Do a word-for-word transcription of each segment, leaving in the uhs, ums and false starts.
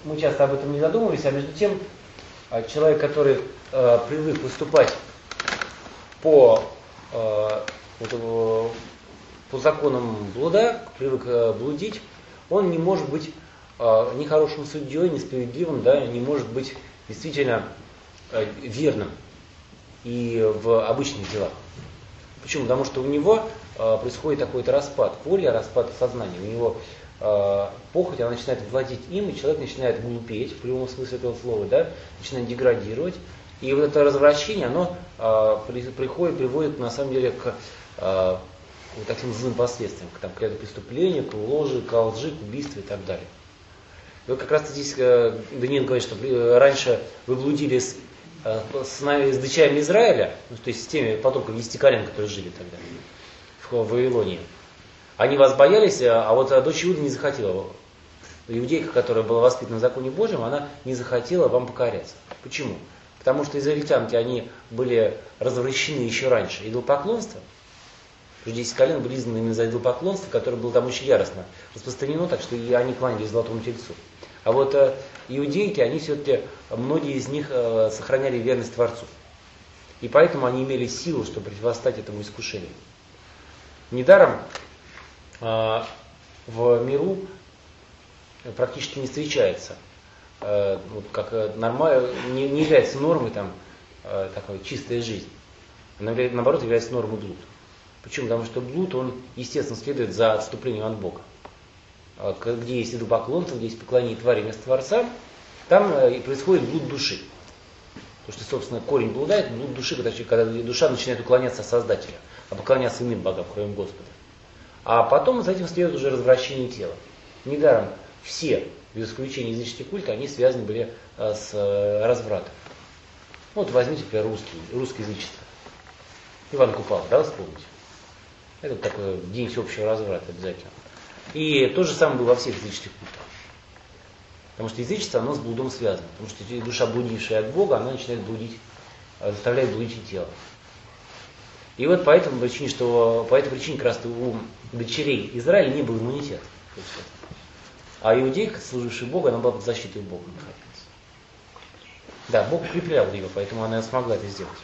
мы часто об этом не задумывались, а между тем человек, который э, привык выступать по, э, вот, по законам блуда, привык э, блудить, он не может быть э, ни хорошим судьей, ни справедливым, да, не может быть действительно э, верным и в обычных делах. Почему? Потому что у него э, происходит такой-то распад воли, распад сознания. У него э, похоть, она начинает владеть им, и человек начинает глупеть, в прямом смысле этого слова, да, начинает деградировать. И вот это развращение, оно э, при, приходит, приводит на самом деле к э, вот таким злым последствиям, к, там, к преступлению, к ложи, к лжи, к убийству и так далее. И вот как раз здесь э, Даниил говорит, что э, раньше вы блудили с С, с дочерями Израиля, ну, то есть с теми потомками десяти колен, которые жили тогда в Вавилонии. Они вас боялись, а вот дочь Иуды не захотела. Иудейка, которая была воспитана в законе Божьем, она не захотела вам покоряться. Почему? Потому что израильтянки, они были развращены еще раньше идолопоклонством. десять колен были изгнаны именно за идолопоклонство, которое было там очень яростно распространено, так что и они кланялись золотому тельцу. А вот э, иудейки, они все-таки, многие из них э, сохраняли верность Творцу. И поэтому они имели силу, чтобы противостать этому искушению. Недаром э, в миру практически не встречается, э, вот как нормально, не, не является нормой там, э, такой чистая жизнь. Она, наоборот, является нормой блуд. Почему? Потому что блуд, он, естественно, следует за отступлением от Бога. Где есть идолопоклонство, где есть поклонение твари вместо Творца, там и происходит блуд души. Потому что, собственно, корень блуда — это блуд души, когда, когда душа начинает уклоняться от Создателя, а поклоняться иным богам, кроме Господа. А потом за этим следует уже развращение тела. Недаром все, без исключения языческие культы, они связаны были с развратом. Вот возьмите, например, русский, русское язычество. Иван Купала, да, вспомните? Это такой день всеобщего разврата обязательно. И то же самое было во всех языческих культах. Потому что язычество, оно с блудом связано. Потому что душа, блудившая от Бога, она начинает блудить, заставляет блудить и тело. И вот по этому причине, что, по этой причине как раз у дочерей Израиля не было иммунитета. А иудейка, служившая Богу, она была под защитой Бога находилась. Да, Бог укреплял ее, поэтому она смогла это сделать.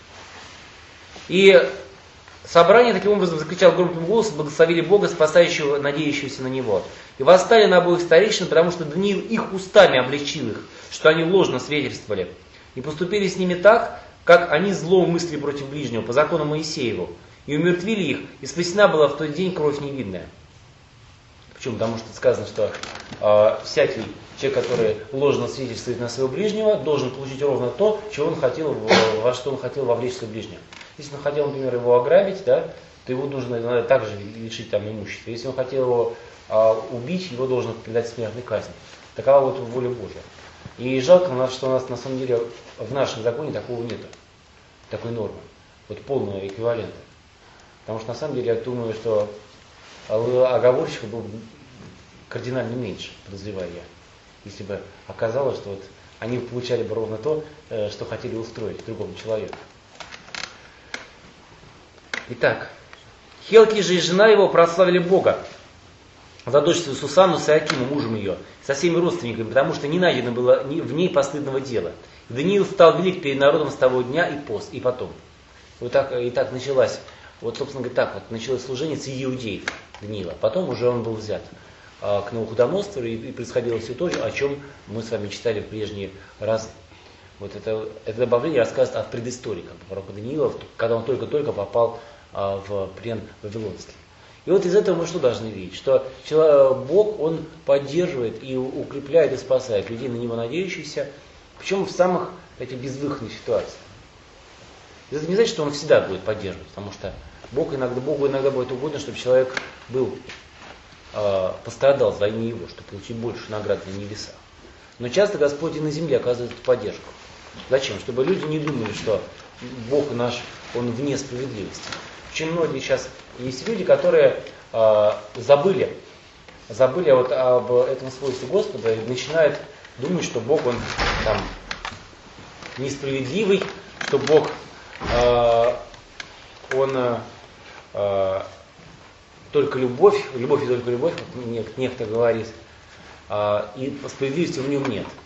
И собрание таким образом закричало громким голосом, благословили Бога, спасающего, надеющегося на Него. И восстали на обоих старейшин, потому что Даниил их устами обличил их, что они ложно свидетельствовали. И поступили с ними так, как они зло мысли против ближнего, по закону Моисееву. И умертвили их, и спасена была в тот день кровь невинная. Почему? Потому что сказано, что э, всякий человек, который ложно свидетельствует на своего ближнего, должен получить ровно то, чего он хотел, во что он хотел вовлечь своего ближнего. Если он хотел, например, его ограбить, да, то его нужно надо также лишить там имущества. Если он хотел его а, убить, его должен предать смертной казни. Такова вот воля Божья. И жалко, что у нас на самом деле в нашем законе такого нет, такой нормы, вот полного эквивалента. Потому что на самом деле я думаю, что оговорщиков было кардинально меньше, подозреваю я, если бы оказалось, что вот они получали бы ровно то, что хотели устроить другому человеку. Итак, Хелки же и жена его прославили Бога за дочь свою Сусанну с Иакимом, мужем ее, со всеми родственниками, потому что не найдено было в ней постыдного дела. И Даниил стал велик перед народом с того дня и пост, и потом. Вот так, и так началось, вот, собственно говоря, так вот началось служение среди иудеев Даниила. Потом уже он был взят а, к Навуходоносору, и, и происходило все то же, о чем мы с вами читали в прежние разы. Вот это, это добавление рассказывает о предыстории как бы, пророка Даниила, когда он только-только попал в плен вавилонский. И вот из этого мы что должны видеть? Что Бог, Он поддерживает и укрепляет и спасает людей, на Него надеющихся, причем в самых этих безвыходных ситуациях. Это не значит, что Он всегда будет поддерживать, потому что Бог иногда, Богу иногда будет угодно, чтобы человек был, э, пострадал за имя Его, чтобы получить больше наград на небесах. Но часто Господь и на земле оказывает поддержку. Зачем? Чтобы люди не думали, что Бог наш, Он вне справедливости. Очень многие сейчас есть люди, которые э, забыли, забыли вот об этом свойстве Господа и начинают думать, что Бог, Он там несправедливый, что Бог, э, Он э, только любовь, любовь и только любовь, вот некто говорит, э, и справедливости в Нем нет.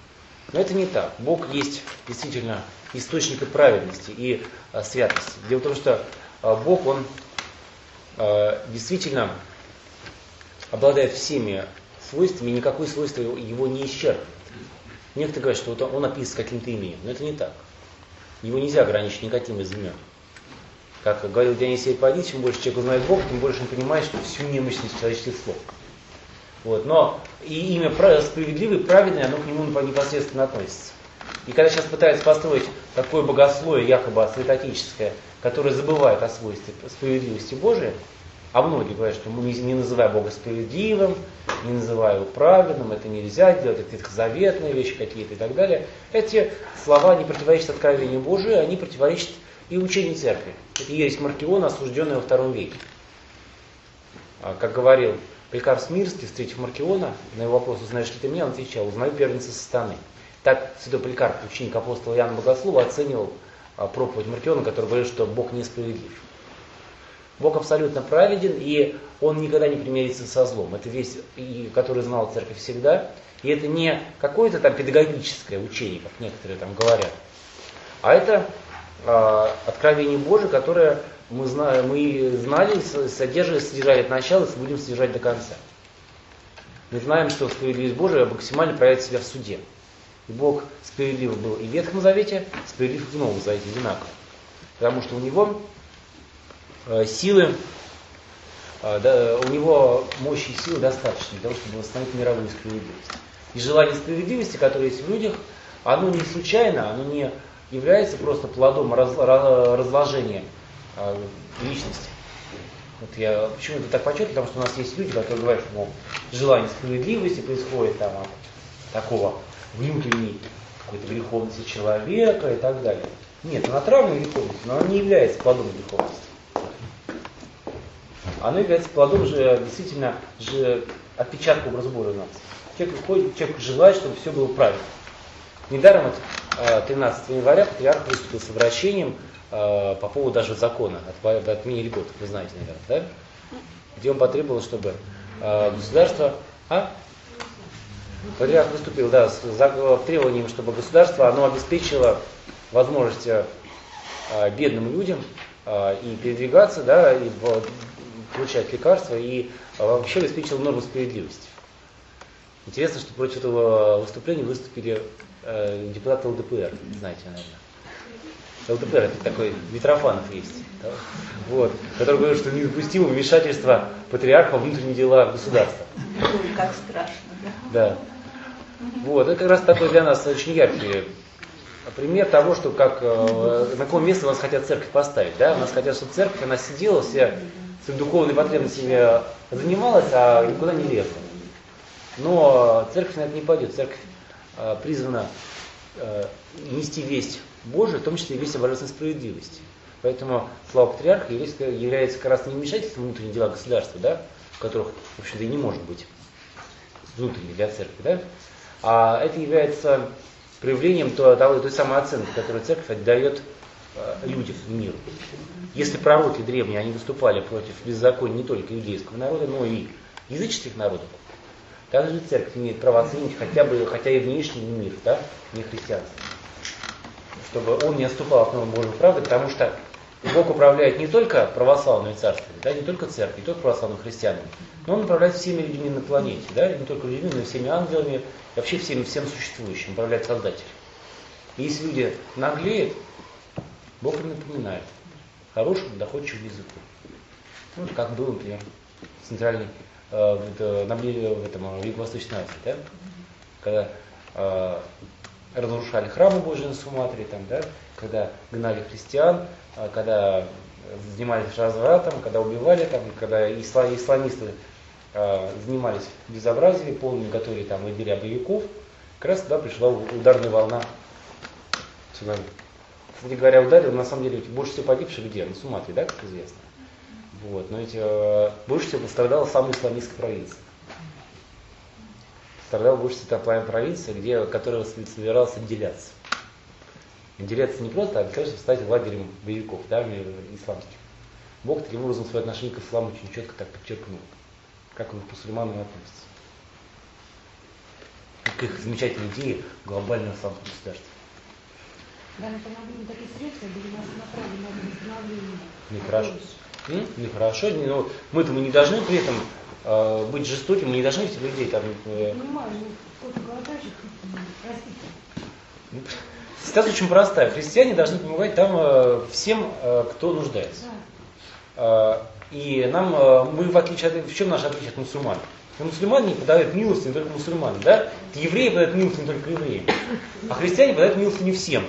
Но это не так. Бог есть действительно источник праведности и а, святости. Дело в том, что а, Бог, Он а, действительно обладает всеми свойствами, и никакое свойство его не исчерпывает. Некоторые говорят, что вот он описан каким-то именем, но это не так. Его нельзя ограничить никаким из имен. Как говорил Дионисий Ареопагит, чем больше человек узнает Бога, тем больше он понимает, что всю немощность человеческих слов. Вот. Но и имя справедливый, праведный, оно к нему непосредственно относится. И когда сейчас пытаются построить такое богословие, якобы святоотеческое, которое забывает о свойстве справедливости Божией, а многие говорят, что мы не, не называя Бога справедливым, не называя его праведным, это нельзя делать, это ветхозаветные вещи какие-то и так далее. Эти слова не противоречат откровению Божию, они противоречат и учению церкви. Это ересь Маркиона, осужденная во втором веке. Как говорил Поликарп Смирский, встретив Маркиона, на его вопрос, узнаешь ли ты меня, он отвечал, узнаю первенца сатаны. Так святой Поликарп, ученик апостола Иоанна Богослова, оценивал проповедь Маркиона, который говорил, что Бог несправедлив. Бог абсолютно праведен, и Он никогда не примирится со злом. Это вещь, которую знала церковь всегда. И это не какое-то там педагогическое учение, как некоторые там говорят, а это э, откровение Божие, которое мы, знаем, мы знали, содержали, содержали от начала и будем содержать до конца. Мы знаем, что справедливость Божия максимально проявит себя в суде. И Бог справедлив был и в Ветхом Завете, справедлив и в Новом Завете одинаково. Потому что у Него силы, у него мощи и силы достаточно для того, чтобы восстановить мировую справедливость. И желание справедливости, которое есть в людях, оно не случайно, оно не является просто плодом разложения личности. Вот я, почему это так почетно? Потому что у нас есть люди, которые говорят, что мол, желание справедливости происходит там, от такого внутренней какой-то греховности человека и так далее. Нет, она отравлена греховностью, но она не является плодом греховности. Оно является плодом же действительно же отпечатка образа Божия в нас. Человек выходит, человек желает, чтобы все было правильно. Недаром вот, тринадцатого января патриарх выступил с обращением по поводу даже закона от отмене льгот, вы знаете, наверное, да? Где он потребовал, чтобы государство, а? Патриарх выступил, да, с требованием, чтобы государство, оно обеспечило возможность бедным людям и передвигаться, да, и получать лекарства, и вообще обеспечило норму справедливости. Интересно, что против этого выступления выступили э, депутаты эл дэ пэ эр, знаете, наверное. эл дэ пэ эр это такой Митрофанов есть, да? Вот, который говорит, что недопустимо вмешательство патриарха в внутренние дела государства. Ой, как страшно, да? Да. Вот, это как раз такой для нас очень яркий пример того, что как, э, на какое место нас хотят церковь поставить. Да? Нас хотят, чтобы церковь, она сидела, все своими духовными потребностями занималась, а никуда не лезла. Но церковь на это не пойдет. Церковь э, призвана э, нести весть Божию, в том числе и весть о божественной справедливости. Поэтому слава патриарха является, является как раз не вмешательством в внутренние дела государства, да, в которых, в общем-то, и не может быть внутренних для церкви, да, а это является проявлением той, той, той самой оценки, которую церковь отдает э, людям, миру. Если пророки древние, они выступали против беззакония не только иудейского народа, но и языческих народов, также церковь имеет право оценить хотя бы, хотя и внешний мир, да, не христианство, чтобы он не отступал от новой Божьей правды, потому что Бог управляет не только православными царствами, да, не только церковью, не только православными христианами, но Он управляет всеми людьми на планете, да, не только людьми, но и всеми ангелами, и вообще всеми, всем существующим, управляет Создатель. И если люди наглеют, Бог им напоминает хорошему, доходчивому языку. Ну, как было, например, в центральной, э, в, на, в, этом, в Юго-Восточной Азии, да, когда э, разрушали храмы Божьи на Суматре, там, да, когда гнали христиан, э, когда занимались развратом, когда убивали, там, когда исла, исламисты э, занимались безобразиями полными, которые там выбили боевиков, как раз туда пришла ударная волна цунами. Кстати говоря, ударил, на самом деле, больше всего погибших где? На Суматре, да, как известно. Вот. Но ведь э, больше всего пострадала самая исламистская провинция. Пострадала больше всего та провинция, где, которая собиралась отделяться. Отделяться не просто, а, конечно, стать лагерем боевиков, да, исламских. Бог таким образом свое отношение к исламу очень четко так подчеркнул, как он к мусульманам относится. к их замечательной идее глобального исламского государства. Да, но поможем такие средства были направлены на восстановление. Нехорошо. Нехорошо. Ну, мы-то мы не должны при этом э, быть жестокими, мы не должны этих людей там... Э... Понимаю, ну сколько голодающих, простите. Ситуация очень простая. Христиане должны помогать там э, всем, э, кто нуждается. Да. Э, и нам, э, мы в отличие от... В чем наше отличие от мусульман? Но мусульмане не подают милости не только мусульманам, да? Евреи подают милости не только евреям. А христиане подают милости не всем.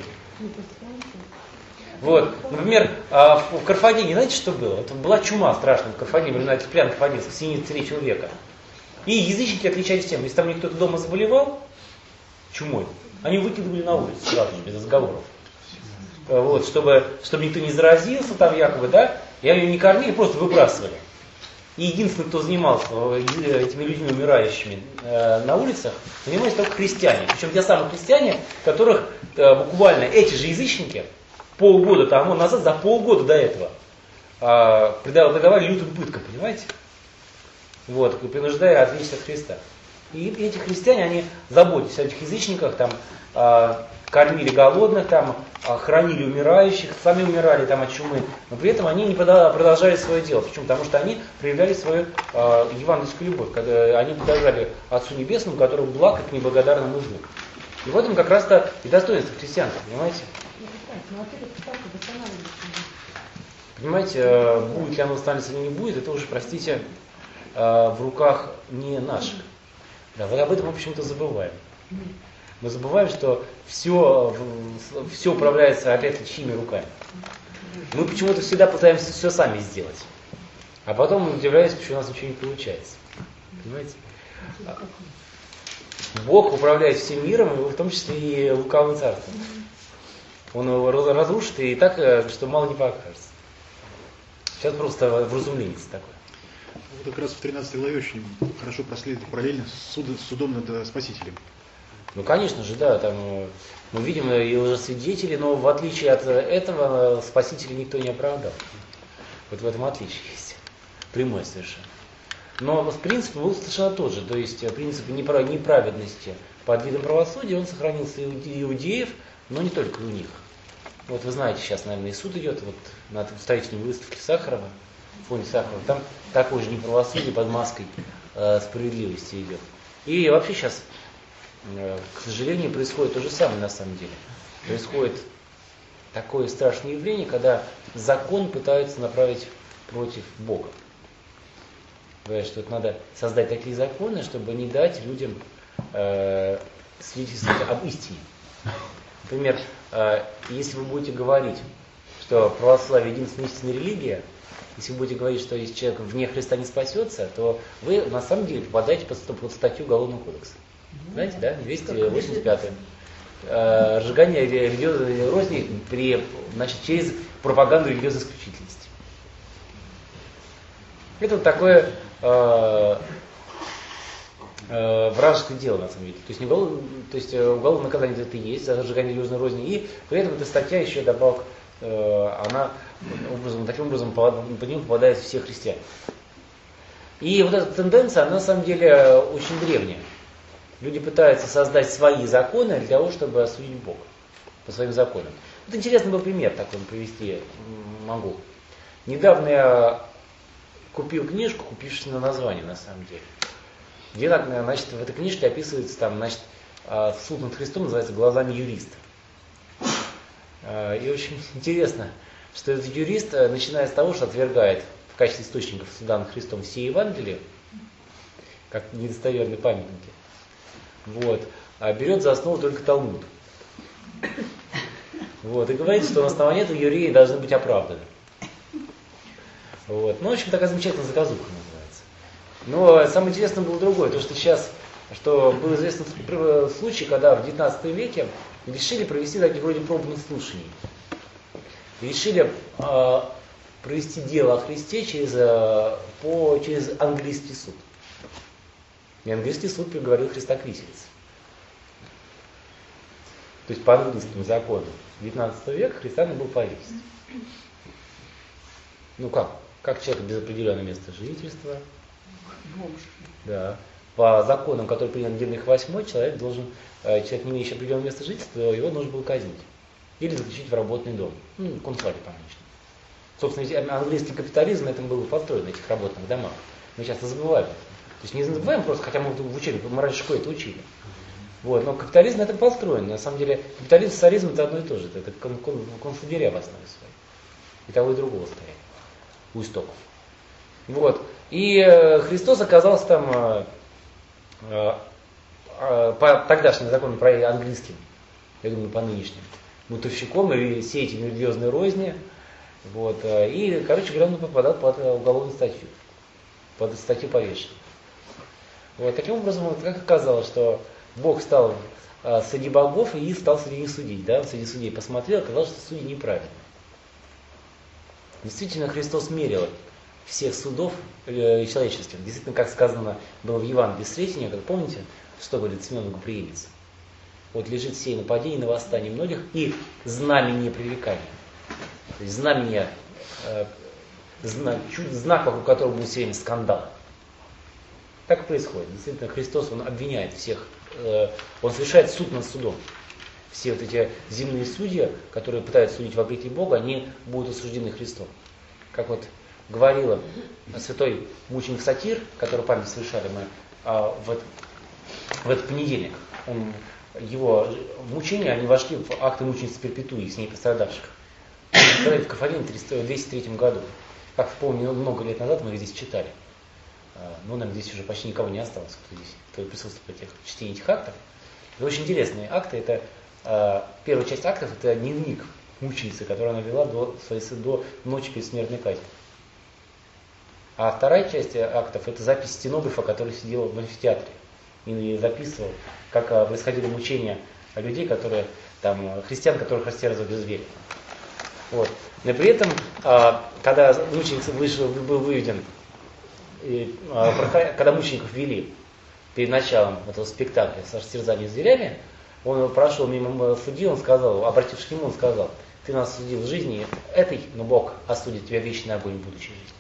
Вот, например, в Карфагене, знаете, что было? Это была чума страшная в Карфагене, времена Киприана Карфагенского, в середине третьего века. И язычники отличались тем, если там кто-то дома заболевал чумой, они выкидывали на улицу сразу, без разговоров. Вот, чтобы, чтобы никто не заразился там якобы, да, и они не кормили, просто выбрасывали. И единственный, кто занимался этими людьми умирающими э, на улицах, занимались только христиане. Причем те самые христиане, которых э, буквально эти же язычники полгода тому назад, за полгода до этого, э, предавали лютым пыткам, понимаете? Вот, принуждая отречься от Христа. И эти христиане, они заботились о этих язычниках, там, э, кормили голодных, там, хранили умирающих, сами умирали там от чумы, но при этом они не продолжали свое дело. Почему? Потому что они проявляли свою э, евангельскую любовь, когда они подражали Отцу Небесному, который благ к неблагодарным нужным. И в этом как раз-то и достоинство христианства, понимаете? Понимаете, э, будет ли оно восстанавливаться или не будет, это уже, простите, э, в руках не наших. Да, вот об этом мы почему-то забываем. Мы забываем, что все, все управляется опять чьими руками. Мы почему-то всегда пытаемся все сами сделать. А потом мы удивляемся, почему у нас ничего не получается. Понимаете? Бог управляет всем миром, в том числе и лукавым царством. Он его разрушит и так, что мало не покажется. Сейчас просто вразумление такое. Вот как раз в тринадцатой главе очень хорошо проследует параллельно с судом, судом над Спасителем. Ну, конечно же, да, там мы видим и лжесвидетели, но в отличие от этого Спасителя никто не оправдал. Вот в этом отличие есть. Прямое совершенно. Но принцип был совершенно тот же, то есть принцип неправедности под видом правосудия, он сохранился и у иудеев, но не только у них. Вот вы знаете, сейчас, наверное, и суд идет вот, на строительной выставке Сахарова, в фонде Сахарова, там такое же неправосудие под маской э, справедливости идет. И вообще сейчас, к сожалению, происходит то же самое на самом деле. Происходит такое страшное явление, когда закон пытаются направить против Бога. Говорят, что это надо создать такие законы, чтобы не дать людям э, свидетельствовать об истине. Например, э, если вы будете говорить, что православие единственная истинная религия, если вы будете говорить, что если человек вне Христа не спасется, то вы на самом деле попадаете под, под статью Уголовного кодекса. Знаете, да? двести восемьдесят пятая. Э, разжигание религиозной розни при, значит, через пропаганду религиозной исключительности. Это вот такое э, э, вражеское дело, на самом деле. То есть, не уголов, то есть уголовное наказание это и есть за разжигание религиозной розни, и при этом эта статья еще добавок, э, она образом, таким образом под ним попадают все христиане. И вот эта тенденция, она на самом деле очень древняя. Люди пытаются создать свои законы для того, чтобы осудить Бога по своим законам. Вот интересный был пример такой привести могу. Недавно я купил книжку, купившись на название на самом деле. Где, значит, в этой книжке описывается, там, значит, суд над Христом называется «Глазами юриста». И очень интересно, что этот юрист, начиная с того, что отвергает в качестве источников суда над Христом все Евангелия, как недостоверные памятники, вот, а берет за основу только Талмуд. Вот, и говорит, что на основании этого евреи должны быть оправданы. Вот. Ну, в общем, такая замечательная заказуха называется. Но самое интересное было другое, то, что сейчас, что был известен случай, когда в девятнадцатом веке решили провести такие вроде пробных слушаний. Решили э, провести дело о Христе через, э, по, через английский суд. И английский суд приговорил Христа к виселице. То есть по английским законам девятнадцатого века Христа не был повесить. Ну как? Как человек без определенного места жительства. Бомж. Да. по законам, которые принял Генрих восьмой, человек должен, человек, не имеющий определенного места жительства, его нужно было казнить. Или заключить в работный дом. Ну, концлагерь по-английски. Собственно, английский капитализм на этом был построен, на этих работных домах. Мы часто забываем. То есть не забываем просто, хотя мы в учили, мы раньше в школе это учили. Вот, но капитализм на этом построен. На самом деле, капитализм и социализм это одно и то же. Это кон- кон- концлагеря в основе своей. И того, и другого стоят. У истоков. Вот. И э, Христос оказался там э, э, э, по тогдашним законам, про английским, я думаю, по нынешним, бунтовщиком и сеятелем религиозной розни. Вот. Э, и, короче говоря, он попадал под уголовную статью. Под статью повешения. Вот. Таким образом, вот, как оказалось, что Бог стал э, среди богов и стал среди них судить. Да? Среди судей посмотрел, оказалось, что судьи неправильные. Действительно, Христос мерил всех судов э, человеческих. Действительно, как сказано было в Евангелии Сретения, как помните, что говорит Симеон Гуприелец? Вот лежит сей нападение на восстание многих и знамение пререкания. То есть знамение, э, знак, знак, вокруг которого будет все время скандал. Так и происходит. Действительно, Христос, Он обвиняет всех, э, Он совершает суд над судом. Все вот эти земные судьи, которые пытаются судить во грехе Бога, они будут осуждены Христом. Как вот говорила святой мученик Сатир, который память совершали мы а, в, этот, в этот понедельник. Он, его мучения, они вошли в акты мученицы Перпетуи, с ней пострадавших. В Кафалине в двести третьем году. Как помню, много лет назад мы их здесь читали. Ну, наверное, здесь уже почти никого не осталось, кто здесь кто присутствует в этих чтении этих актов. Это очень интересные акты. Это первая часть актов — это дневник мученицы, которую она вела до, до ночи перед смертной казнью. А вторая часть актов — это запись стенографа, который сидел в амфитеатре и записывал, как происходили мучения людей, которые, там, христиан, которых растерзывали звери. Вот. Но при этом, когда мученица вышел, был выведен, и, когда мучеников вели перед началом этого спектакля с растерзанием зверями, он прошел мимо судьи, он сказал, обратившись к нему, он сказал: ты нас судил в жизни этой, но Бог осудит тебя в вечный огонь в будущей жизни.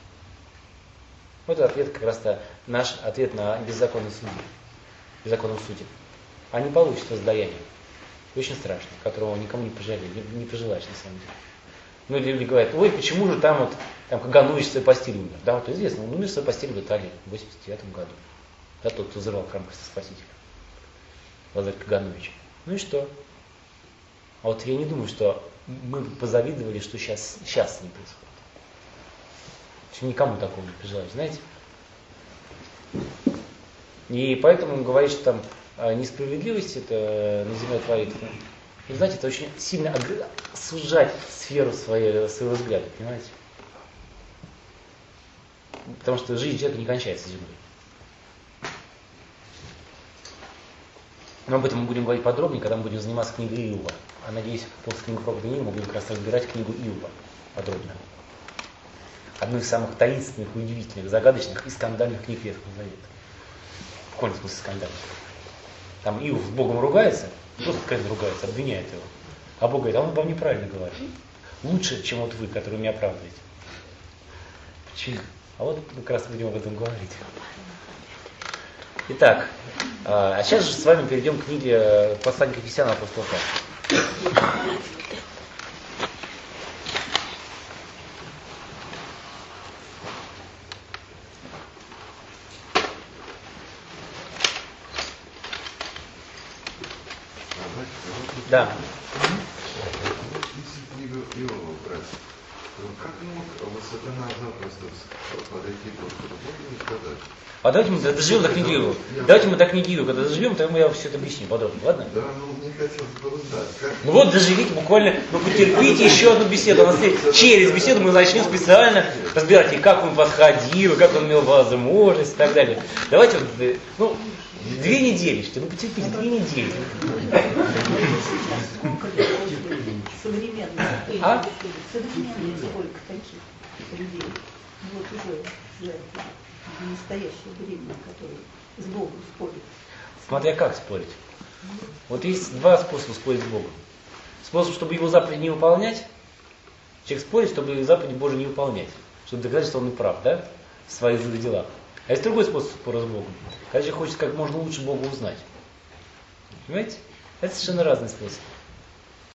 Вот это ответ, как раз-то наш ответ на беззаконный судьи, беззаконном суде. Они получат воздаяние, очень страшное, которого никому не пожалеешь, не пожелаешь на самом деле. Ну, люди говорят: ой, почему же там вот, там Каганович в своей постели умер? Да, вот известно, он умер в своей постели в Италии в восемьдесят девятом году. Да, тот, кто взорвал храм Христа Спасителя. Лазарь Каганович. Ну и что? А вот я не думаю, что мы позавидовали, что сейчас, сейчас не происходит. Что никому такого не пожелаешь, знаете? И поэтому он говорит, что там несправедливость это на земле творит. И знаете, это очень сильно сужать сферу своей, своего взгляда, понимаете? Потому что жизнь человека не кончается землей. Но об этом мы будем говорить подробнее, когда мы будем заниматься книгой Иова. А надеюсь, после книги проповеди Иова мы будем как раз разбирать книгу Иова подробно. Одну из самых таинственных, удивительных, загадочных и скандальных книг Ветхого Завета. В каком смысле скандальных? Там Иов с Богом ругается, просто как-то ругается, обвиняет его. А Бог говорит: а он вам неправильно говорит. Лучше, чем вот вы, которые меня оправдываете. Почему? А вот мы как раз будем об этом говорить. Итак, а сейчас же с вами перейдем к книге послания к Ефесянам апостола Павла. Да. Если книгу Иова брать, то как мог сатана запросто подойти к Господу Богу и сказать? А давайте мы доживем до книги Иова. Давайте мы до книги Иова, когда доживем, тогда я все это объясню подробно, ладно? Да, ну мне хотелось бы узнать. Как... Ну вот доживите буквально, ну потерпите еще одну беседу. У нас через беседу мы начнем специально разбирать, и как он подходил, как он имел возможность и так далее. Давайте вот, ну, две недели, что ну потерпите, две недели. Современных, А? современных сколько таких людей, вот уже в настоящее время, которые с Богом спорят. Смотря как спорить. Вот есть два способа спорить с Богом. Способ, чтобы его заповедь не выполнять. Человек спорит, чтобы заповедь Божию не выполнять. Чтобы доказать, что он не прав, да? В своих злых делах. А есть другой способ спора с Богом. Когда человек хочет как можно лучше Бога узнать. Понимаете? Это совершенно разный способ.